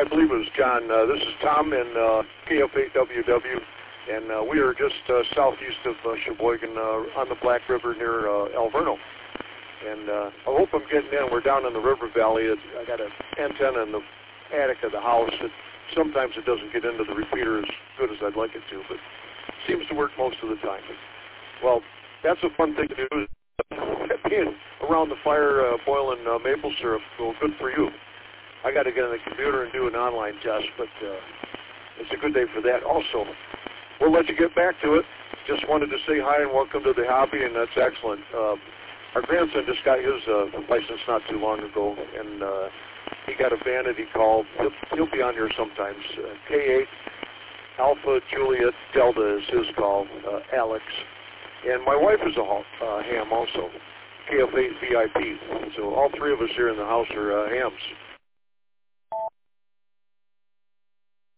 I believe it was John. This is Tom in KF8WW, and we are just southeast of Sheboygan on the Black River near Alverno. And I hope I'm getting in. We're down in the river valley. I got an antenna in the attic of the house. Sometimes it doesn't get into the repeater as good as I'd like it to, but it seems to work most of the time. Well, that's a fun thing to do. Being around the fire boiling maple syrup, well, good for you. I got to get on the computer and do an online test, but it's a good day for that also. We'll let you get back to it. Just wanted to say hi and welcome to the hobby, and that's excellent. Our grandson just got his license not too long ago, and he got a Vanity call. He'll be on here sometimes. K8 Alpha Juliet Delta is his call, Alex. And my wife is a ham also, KF8 VIP. So all three of us here in the house are hams.